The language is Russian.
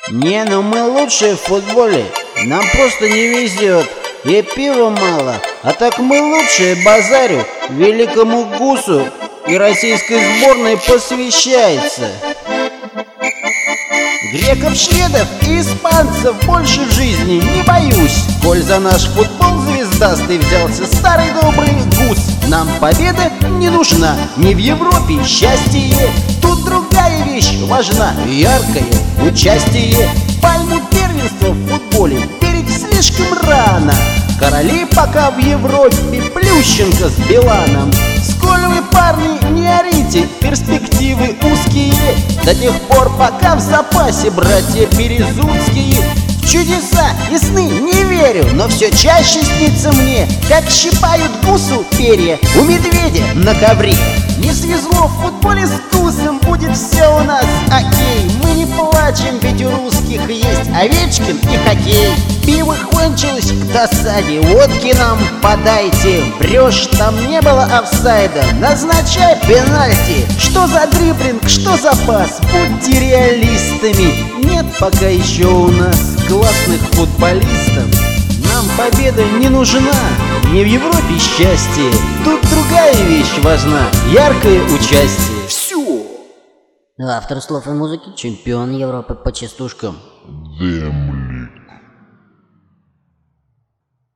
Не, ну мы лучшие в футболе. Нам просто не везет. И пива мало. А так мы лучшие, базарю. Великому Гусу и российской сборной посвящается. Греков, шведов и испанцев больше в жизни не боюсь. Коль за наш футбол звездастый взялся старый добрый Гус. Нам победа не нужна, не в Европе счастье. Тут другая вещь важна, яркое участие. Пальму первенства в футболе беречь слишком рано. Короли пока в Европе Плющенко с Биланом. Сколь вы, парни, не орите, перспективы узкие. До тех пор, пока в запасе братья Березутские. В чудеса и сны не верю, но все чаще снится мне, как щипают гусу перья у медведя на ковре. Не свезло в футболе с Гусом, будет все у нас окей. Мы не плачем, ведь у русских есть Овечкин и хоккей. Пиво кончилось к досаде, водки нам подайте. Врешь, там не было офсайда, назначай пенальти. Что за дриблинг, что за пас, будьте реалистами. Нет пока еще у нас классных футболистов. Нам победа не нужна, не в Европе счастье. Тут другая вещь важна, яркое участие. Все. Автор слов и музыки — чемпион Европы по частушкам. Земля.